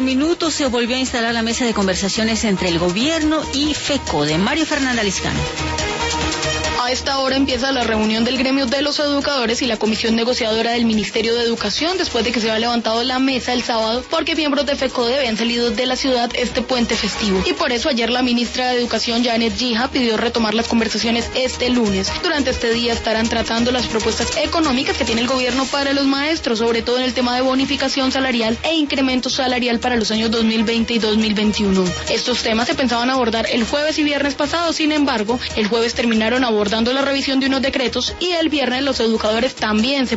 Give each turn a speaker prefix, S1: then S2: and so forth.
S1: minutos se volvió a instalar la mesa de conversaciones entre el gobierno y FECODE. Mario Fernanda Liscano.
S2: A esta hora empieza la reunión del gremio de los educadores y la comisión negociadora del Ministerio de Educación después de que se había levantado la mesa el sábado porque miembros de FECODE habían salido de la ciudad este puente festivo. Y por eso ayer la ministra de Educación, Janet Gija, pidió retomar las conversaciones este lunes. Durante este día estarán tratando las propuestas económicas que tiene el gobierno para los maestros, sobre todo en el tema de bonificación salarial e incremento salarial para los años 2020 y 2021. Estos temas se pensaban abordar el jueves y viernes pasados, sin embargo, el jueves terminaron abordando la revisión de unos decretos y el viernes los educadores también se